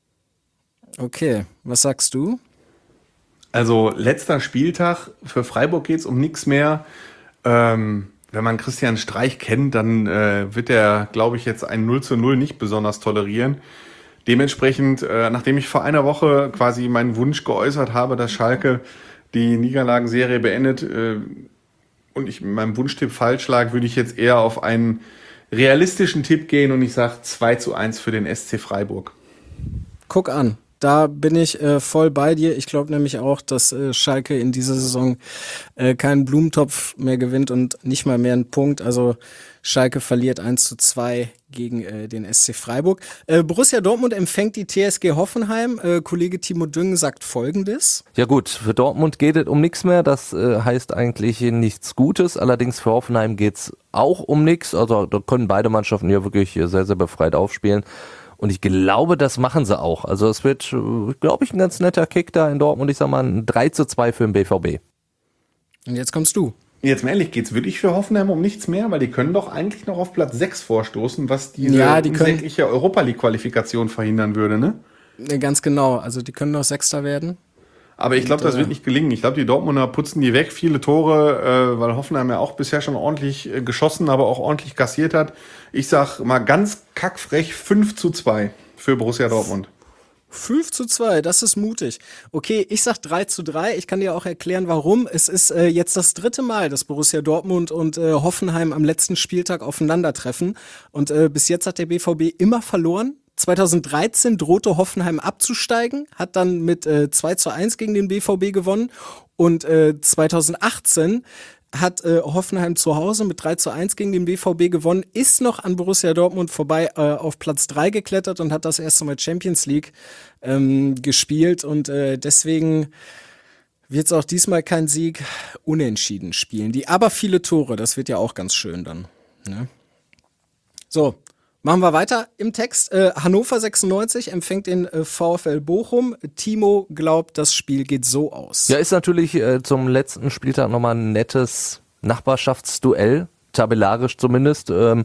Okay, was sagst du? Also letzter Spieltag, für Freiburg geht's um nichts mehr. Wenn man Christian Streich kennt, dann wird er, glaube ich, jetzt ein 0-0 nicht besonders tolerieren. Dementsprechend, nachdem ich vor einer Woche quasi meinen Wunsch geäußert habe, dass Schalke die Niederlagenserie beendet und ich mit meinem Wunschtipp falsch lag, würde ich jetzt eher auf einen realistischen Tipp gehen und ich sage 2-1 für den SC Freiburg. Guck an, da bin ich voll bei dir. Ich glaube nämlich auch, dass Schalke in dieser Saison keinen Blumentopf mehr gewinnt und nicht mal mehr einen Punkt. Also Schalke verliert 1-2 gegen den SC Freiburg. Borussia Dortmund empfängt die TSG Hoffenheim. Kollege Timo Düngen sagt Folgendes. Ja gut, für Dortmund geht es um nichts mehr. Das heißt eigentlich nichts Gutes. Allerdings für Hoffenheim geht's auch um nichts. Also da können beide Mannschaften hier wirklich sehr, sehr befreit aufspielen. Und ich glaube, das machen sie auch. Also es wird, glaube ich, ein ganz netter Kick da in Dortmund. Ich sag mal ein 3-2 für den BVB. Und jetzt kommst du. Jetzt mal ehrlich, geht's wirklich für Hoffenheim um nichts mehr? Weil die können doch eigentlich noch auf Platz 6 vorstoßen, was diese unsägliche Europa-League-Qualifikation verhindern würde, ne? Ganz genau, also die können noch Sechster werden. Aber ich glaube, das wird nicht gelingen. Ich glaube, die Dortmunder putzen die weg, viele Tore, weil Hoffenheim ja auch bisher schon ordentlich geschossen, aber auch ordentlich kassiert hat. Ich sag mal ganz kackfrech 5-2 für Borussia Dortmund. 5:2, das ist mutig. Okay, ich sag 3:3. Ich kann dir auch erklären, warum. Es ist jetzt das 3. Mal, dass Borussia Dortmund und Hoffenheim am letzten Spieltag aufeinandertreffen. Und bis jetzt hat der BVB immer verloren. 2013 drohte Hoffenheim abzusteigen, hat dann mit 2:1 gegen den BVB gewonnen. Und 2018 hat Hoffenheim zu Hause mit 3:1 gegen den BVB gewonnen, ist noch an Borussia Dortmund vorbei auf Platz 3 geklettert und hat das erste Mal Champions League gespielt. Und deswegen wird es auch diesmal kein Sieg, unentschieden spielen. Die aber viele Tore, das wird ja auch ganz schön dann. Ne? So, machen wir weiter im Text. Hannover 96 empfängt den VfL Bochum. Timo glaubt, das Spiel geht so aus. Ja, ist natürlich zum letzten Spieltag nochmal ein nettes Nachbarschaftsduell, tabellarisch zumindest. Der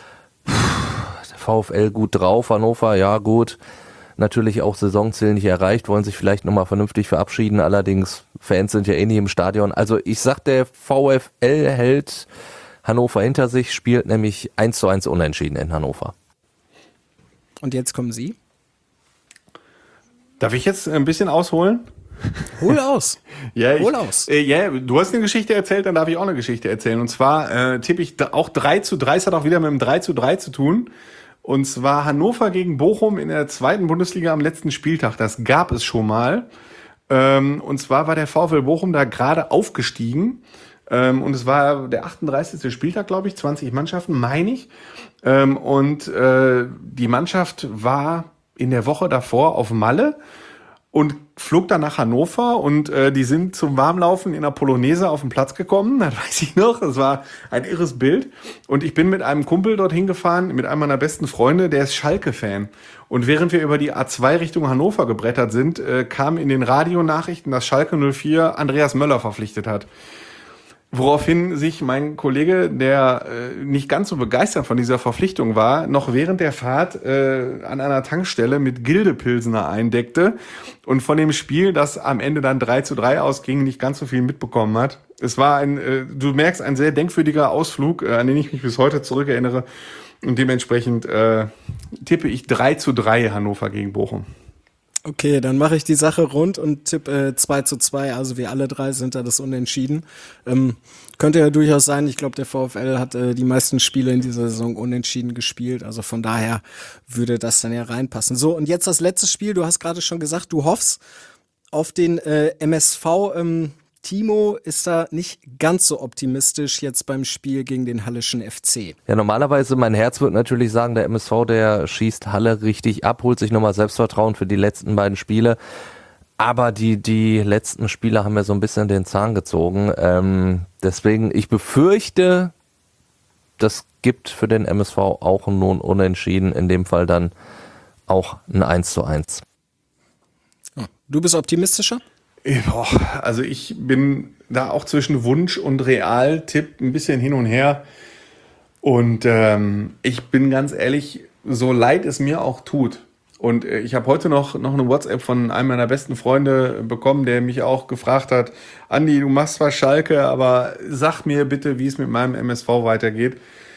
VfL gut drauf, Hannover, ja gut. Natürlich auch Saisonziel nicht erreicht, wollen sich vielleicht nochmal vernünftig verabschieden. Allerdings, Fans sind ja eh nicht im Stadion. Also ich sag, der VfL hält Hannover hinter sich, spielt nämlich 1:1 unentschieden in Hannover. Und jetzt kommen Sie. Darf ich jetzt ein bisschen ausholen? Hol aus. Hol aus. Du hast eine Geschichte erzählt, dann darf ich auch eine Geschichte erzählen. Und zwar tippe ich auch 3:3, es hat auch wieder mit dem 3:3 zu tun. Und zwar Hannover gegen Bochum in der 2. Bundesliga am letzten Spieltag. Das gab es schon mal. Und zwar war der VfL Bochum da gerade aufgestiegen. Und es war der 38. Spieltag, glaube ich, 20 Mannschaften, meine ich. Und die Mannschaft war in der Woche davor auf Malle und flog dann nach Hannover und die sind zum Warmlaufen in der Polonaise auf den Platz gekommen, das weiß ich noch, das war ein irres Bild. Und ich bin mit einem Kumpel dorthin gefahren, mit einem meiner besten Freunde, der ist Schalke-Fan. Und während wir über die A2 Richtung Hannover gebrettert sind, kam in den Radionachrichten, dass Schalke 04 Andreas Möller verpflichtet hat. Woraufhin sich mein Kollege, der nicht ganz so begeistert von dieser Verpflichtung war, noch während der Fahrt an einer Tankstelle mit Gilde-Pilsener eindeckte und von dem Spiel, das am Ende dann 3:3 ausging, nicht ganz so viel mitbekommen hat. Es war du merkst, ein sehr denkwürdiger Ausflug, an den ich mich bis heute zurückerinnere. Und dementsprechend tippe ich 3:3 Hannover gegen Bochum. Okay, dann mache ich die Sache rund und tippe 2:2, also wir alle drei sind da das Unentschieden. Könnte ja durchaus sein, ich glaube, der VfL hat die meisten Spiele in dieser Saison unentschieden gespielt, also von daher würde das dann ja reinpassen. So, und jetzt das letzte Spiel, du hast gerade schon gesagt, du hoffst auf den MSV. Timo ist da nicht ganz so optimistisch jetzt beim Spiel gegen den Halleschen FC. Ja, normalerweise, mein Herz wird natürlich sagen, der MSV, der schießt Halle richtig ab, holt sich nochmal Selbstvertrauen für die letzten beiden Spiele. Aber die letzten Spiele haben mir so ein bisschen den Zahn gezogen. Deswegen, ich befürchte, das gibt für den MSV auch nun Unentschieden, in dem Fall dann auch ein 1:1. Du bist optimistischer? Also ich bin da auch zwischen Wunsch und Realtipp ein bisschen hin und her. Und ich bin ganz ehrlich, so leid es mir auch tut. Und ich habe heute noch eine WhatsApp von einem meiner besten Freunde bekommen, der mich auch gefragt hat, Andi, du machst zwar Schalke, aber sag mir bitte, wie es mit meinem MSV weitergeht.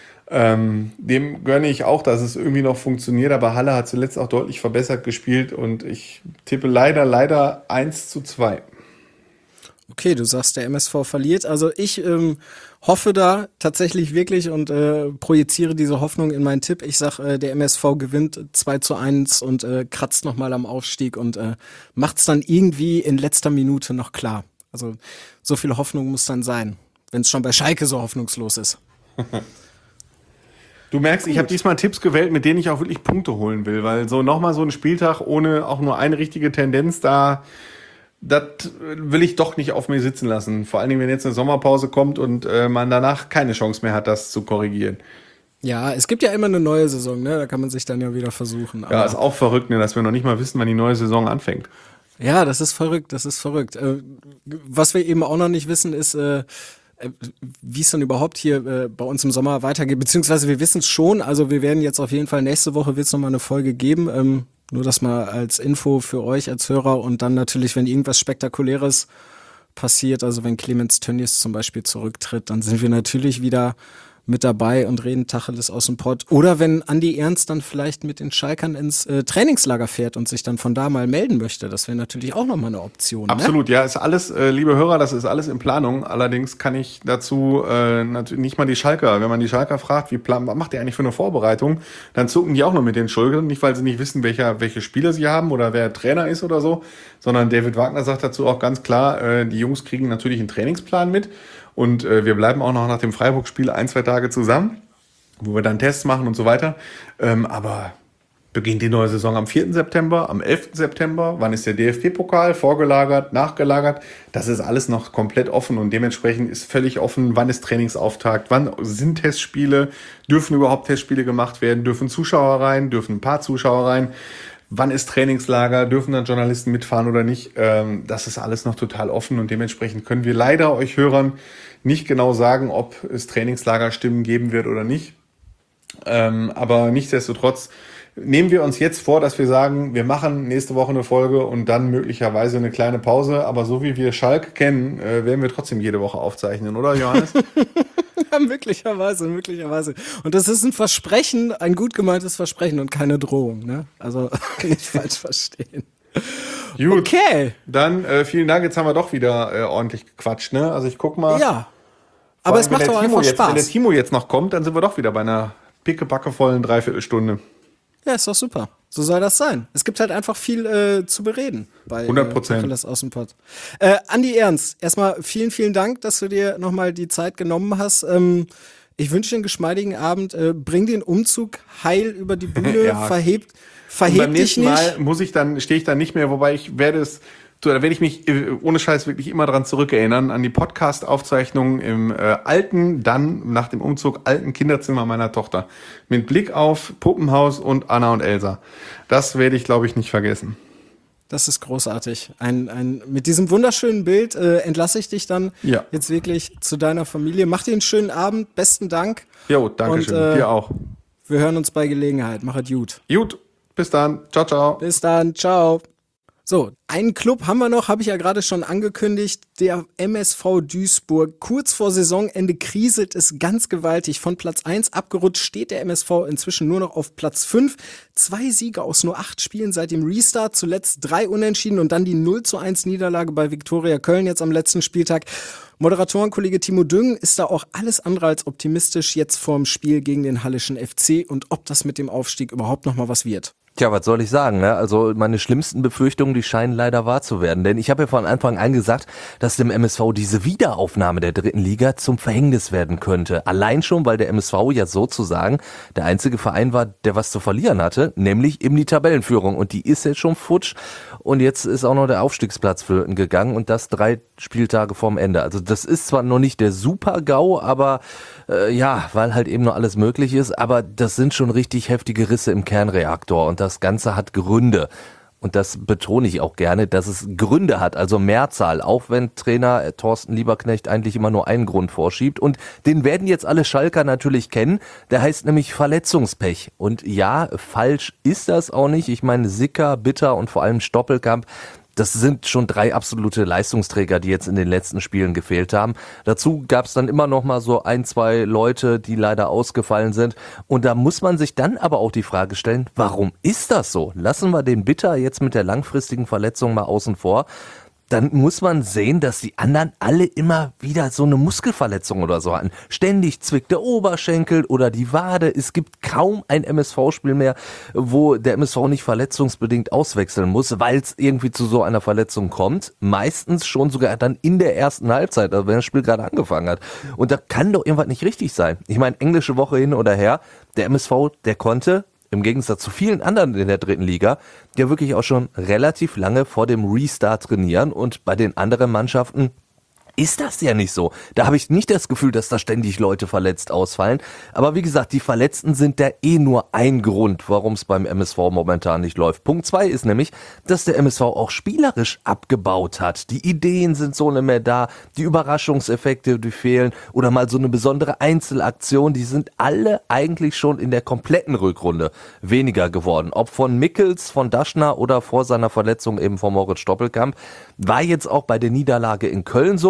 Dem gönne ich auch, dass es irgendwie noch funktioniert, aber Halle hat zuletzt auch deutlich verbessert gespielt und ich tippe leider 1:2. Okay, du sagst, der MSV verliert. Also ich hoffe da tatsächlich wirklich und projiziere diese Hoffnung in meinen Tipp. Ich sage, der MSV gewinnt 2:1 und kratzt nochmal am Aufstieg und macht es dann irgendwie in letzter Minute noch klar. Also so viel Hoffnung muss dann sein, wenn es schon bei Schalke so hoffnungslos ist. Du merkst, ich habe diesmal Tipps gewählt, mit denen ich auch wirklich Punkte holen will, weil so nochmal so ein Spieltag ohne auch nur eine richtige Tendenz da, das will ich doch nicht auf mir sitzen lassen. Vor allen Dingen, wenn jetzt eine Sommerpause kommt und man danach keine Chance mehr hat, das zu korrigieren. Ja, es gibt ja immer eine neue Saison, ne? Da kann man sich dann ja wieder versuchen. Ja, ist auch verrückt, ne, dass wir noch nicht mal wissen, wann die neue Saison anfängt. Ja, das ist verrückt. Was wir eben auch noch nicht wissen, ist, wie es dann überhaupt hier bei uns im Sommer weitergeht, beziehungsweise wir wissen es schon, also wir werden jetzt auf jeden Fall, nächste Woche wird es nochmal eine Folge geben, nur das mal als Info für euch als Hörer und dann natürlich, wenn irgendwas Spektakuläres passiert, also wenn Clemens Tönnies zum Beispiel zurücktritt, dann sind wir natürlich wieder mit dabei und reden Tacheles aus dem Pott. Oder wenn Andi Ernst dann vielleicht mit den Schalkern ins Trainingslager fährt und sich dann von da mal melden möchte. Das wäre natürlich auch nochmal eine Option. Absolut, ja, ist alles, liebe Hörer, das ist alles in Planung. Allerdings kann ich dazu natürlich nicht mal die Schalker, wenn man die Schalker fragt, was macht ihr eigentlich für eine Vorbereitung, dann zucken die auch nur mit den Schultern, nicht weil sie nicht wissen, welche Spieler sie haben oder wer Trainer ist oder so, sondern David Wagner sagt dazu auch ganz klar, die Jungs kriegen natürlich einen Trainingsplan mit. Und wir bleiben auch noch nach dem Freiburg-Spiel 1-2 Tage zusammen, wo wir dann Tests machen und so weiter. Aber beginnt die neue Saison am 4. September, am 11. September. Wann ist der DFB-Pokal? Vorgelagert, nachgelagert? Das ist alles noch komplett offen und dementsprechend ist völlig offen, wann ist Trainingsauftakt, wann sind Testspiele, dürfen überhaupt Testspiele gemacht werden, dürfen Zuschauer rein, dürfen ein paar Zuschauer rein. Wann ist Trainingslager? Dürfen dann Journalisten mitfahren oder nicht? Das ist alles noch total offen und dementsprechend können wir leider euch Hörern nicht genau sagen, ob es Trainingslagerstimmen geben wird oder nicht. Aber nichtsdestotrotz nehmen wir uns jetzt vor, dass wir sagen, wir machen nächste Woche eine Folge und dann möglicherweise eine kleine Pause. Aber so wie wir Schalke kennen, werden wir trotzdem jede Woche aufzeichnen, oder Johannes? Ja, möglicherweise. Und das ist ein Versprechen, ein gut gemeintes Versprechen und keine Drohung, ne? Also nicht falsch verstehen. Gut, okay. Dann vielen Dank, jetzt haben wir doch wieder ordentlich gequatscht, ne? Also ich guck mal. Ja, aber es macht doch einfach Spaß. Wenn der Timo jetzt noch kommt, dann sind wir doch wieder bei einer pickebackevollen Dreiviertelstunde. Ja, ist doch super. So soll das sein. Es gibt halt einfach viel zu bereden bei 100%. Aus dem Pott. Andi Ernst, erstmal vielen, vielen Dank, dass du dir nochmal die Zeit genommen hast. Ich wünsche dir einen geschmeidigen Abend. Bring den Umzug heil über die Bühne. Ja. Verheb beim dich nächsten nicht. Mal stehe ich dann nicht mehr, wobei da werde ich mich ohne Scheiß wirklich immer dran zurückerinnern, an die Podcast-Aufzeichnungen im dann nach dem Umzug alten Kinderzimmer meiner Tochter. Mit Blick auf Puppenhaus und Anna und Elsa. Das werde ich, glaube ich, nicht vergessen. Das ist großartig. Mit diesem wunderschönen Bild entlasse ich dich dann jetzt wirklich zu deiner Familie. Mach dir einen schönen Abend. Besten Dank. Jo, danke schön. Dir auch. Wir hören uns bei Gelegenheit. Mach es gut. Gut. Bis dann. Ciao, ciao. Bis dann. Ciao. So, einen Club haben wir noch, habe ich ja gerade schon angekündigt, der MSV Duisburg. Kurz vor Saisonende kriselt es ganz gewaltig. Von Platz 1 abgerutscht steht der MSV inzwischen nur noch auf Platz 5. 2 Siege aus nur 8 Spielen seit dem Restart, zuletzt 3 Unentschieden und dann die 0:1 Niederlage bei Viktoria Köln jetzt am letzten Spieltag. Moderatorenkollege Timo Düngen ist da auch alles andere als optimistisch jetzt vorm Spiel gegen den Hallischen FC und ob das mit dem Aufstieg überhaupt noch mal was wird. Tja, was soll ich sagen, ne? Also meine schlimmsten Befürchtungen, die scheinen leider wahr zu werden. Denn ich habe ja von Anfang an gesagt, dass dem MSV diese Wiederaufnahme der 3. Liga zum Verhängnis werden könnte. Allein schon, weil der MSV ja sozusagen der einzige Verein war, der was zu verlieren hatte, nämlich eben die Tabellenführung. Und die ist jetzt schon futsch. Und jetzt ist auch noch der Aufstiegsplatz flöten gegangen und das 3 Spieltage vorm Ende. Also das ist zwar noch nicht der Super-GAU, aber weil halt eben noch alles möglich ist. Aber das sind schon richtig heftige Risse im Kernreaktor und das Ganze hat Gründe. Und das betone ich auch gerne, dass es Gründe hat, also Mehrzahl, auch wenn Trainer Thorsten Lieberknecht eigentlich immer nur einen Grund vorschiebt. Und den werden jetzt alle Schalker natürlich kennen, der heißt nämlich Verletzungspech. Und ja, falsch ist das auch nicht. Ich meine, Sicker, Bitter und vor allem Stoppelkamp, das sind schon 3 absolute Leistungsträger, die jetzt in den letzten Spielen gefehlt haben. Dazu gab es dann immer noch mal so 1, 2 Leute, die leider ausgefallen sind. Und da muss man sich dann aber auch die Frage stellen, warum ist das so? Lassen wir den Bitter jetzt mit der langfristigen Verletzung mal außen vor. Dann muss man sehen, dass die anderen alle immer wieder so eine Muskelverletzung oder so hatten. Ständig zwickt der Oberschenkel oder die Wade. Es gibt kaum ein MSV-Spiel mehr, wo der MSV nicht verletzungsbedingt auswechseln muss, weil es irgendwie zu so einer Verletzung kommt. Meistens schon sogar dann in der ersten Halbzeit, also wenn das Spiel gerade angefangen hat. Und da kann doch irgendwas nicht richtig sein. Ich meine, englische Woche hin oder her, der MSV, der konnte im Gegensatz zu vielen anderen in der 3. Liga, die ja wirklich auch schon relativ lange vor dem Restart trainieren und bei den anderen Mannschaften ist das ja nicht so. Da habe ich nicht das Gefühl, dass da ständig Leute verletzt ausfallen. Aber wie gesagt, die Verletzten sind da nur ein Grund, warum es beim MSV momentan nicht läuft. Punkt 2 ist nämlich, dass der MSV auch spielerisch abgebaut hat. Die Ideen sind so nicht mehr da, die Überraschungseffekte, die fehlen oder mal so eine besondere Einzelaktion, die sind alle eigentlich schon in der kompletten Rückrunde weniger geworden. Ob von Mickels, von Daschner oder vor seiner Verletzung eben von Moritz Stoppelkamp, war jetzt auch bei der Niederlage in Köln so.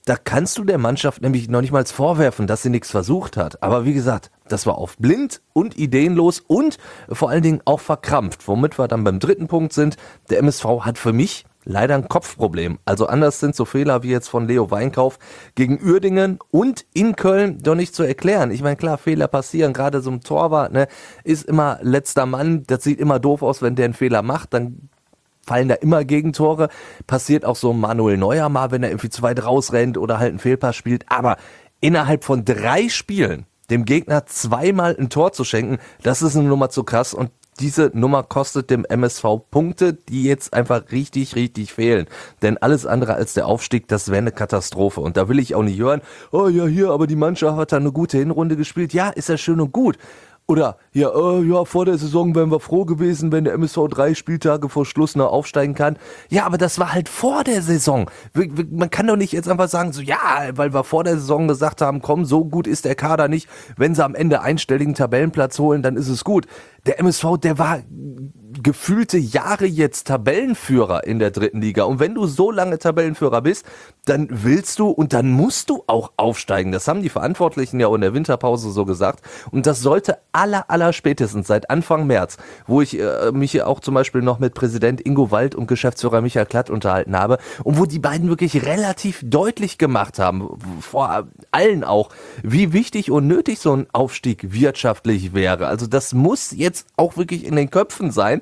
Da kannst du der Mannschaft nämlich noch nicht mal vorwerfen, dass sie nichts versucht hat. Aber wie gesagt, das war oft blind und ideenlos und vor allen Dingen auch verkrampft. Womit wir dann beim dritten Punkt sind. Der MSV hat für mich leider ein Kopfproblem. Also anders sind so Fehler wie jetzt von Leo Weinkauf gegen Uerdingen und in Köln doch nicht zu erklären. Ich meine, klar, Fehler passieren, gerade so ein Torwart, ne, ist immer letzter Mann. Das sieht immer doof aus, wenn der einen Fehler macht, dann fallen da immer Gegentore. Passiert auch so Manuel Neuer mal, wenn er irgendwie zu weit rausrennt oder halt einen Fehlpass spielt. Aber innerhalb von 3 Spielen dem Gegner 2-mal ein Tor zu schenken, das ist eine Nummer zu krass. Und diese Nummer kostet dem MSV Punkte, die jetzt einfach richtig, richtig fehlen. Denn alles andere als der Aufstieg, das wäre eine Katastrophe. Und da will ich auch nicht hören, oh ja, hier, aber die Mannschaft hat da eine gute Hinrunde gespielt. Ja, ist ja schön und gut. Oder, ja, vor der Saison wären wir froh gewesen, wenn der MSV 3 Spieltage vor Schluss noch aufsteigen kann. Ja, aber das war halt vor der Saison. Man kann doch nicht jetzt einfach sagen, so, ja, weil wir vor der Saison gesagt haben, komm, so gut ist der Kader nicht. Wenn sie am Ende einstelligen Tabellenplatz holen, dann ist es gut. Der MSV, der war gefühlte Jahre jetzt Tabellenführer in der 3. Liga. Und wenn du so lange Tabellenführer bist, dann willst du und dann musst du auch aufsteigen. Das haben die Verantwortlichen ja auch in der Winterpause so gesagt. Und das sollte aller spätestens seit Anfang März, wo ich mich ja auch zum Beispiel noch mit Präsident Ingo Wald und Geschäftsführer Michael Klatt unterhalten habe und wo die beiden wirklich relativ deutlich gemacht haben, vor allen auch, wie wichtig und nötig so ein Aufstieg wirtschaftlich wäre. Also das muss jetzt auch wirklich in den Köpfen sein.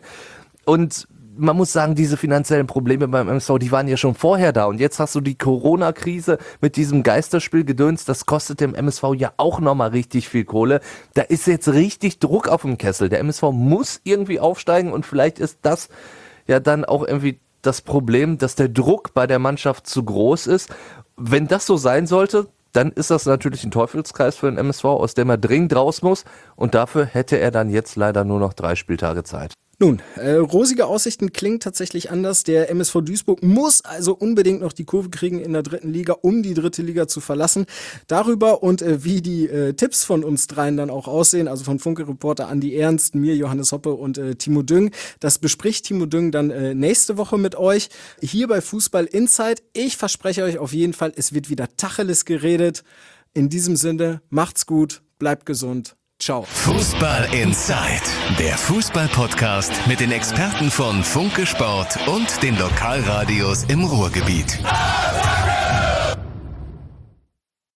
Und man muss sagen, diese finanziellen Probleme beim MSV, die waren ja schon vorher da. Und jetzt hast du die Corona-Krise mit diesem Geisterspielgedöns. Das kostet dem MSV ja auch nochmal richtig viel Kohle. Da ist jetzt richtig Druck auf dem Kessel. Der MSV muss irgendwie aufsteigen und vielleicht ist das ja dann auch irgendwie das Problem, dass der Druck bei der Mannschaft zu groß ist. Wenn das so sein sollte, dann ist das natürlich ein Teufelskreis für den MSV, aus dem er dringend raus muss. Und dafür hätte er dann jetzt leider nur noch 3 Spieltage Zeit. Nun, rosige Aussichten klingt tatsächlich anders. Der MSV Duisburg muss also unbedingt noch die Kurve kriegen in der 3. Liga, um die 3. Liga zu verlassen. Darüber und wie die Tipps von uns dreien dann auch aussehen, also von Funke-Reporter Andi Ernst, mir, Johannes Hoppe und Timo Düng, das bespricht Timo Düng dann nächste Woche mit euch hier bei Fußball Insight. Ich verspreche euch auf jeden Fall, es wird wieder Tacheles geredet. In diesem Sinne, macht's gut, bleibt gesund. Ciao. Fußball Insight, der Fußball-Podcast mit den Experten von Funke Sport und den Lokalradios im Ruhrgebiet.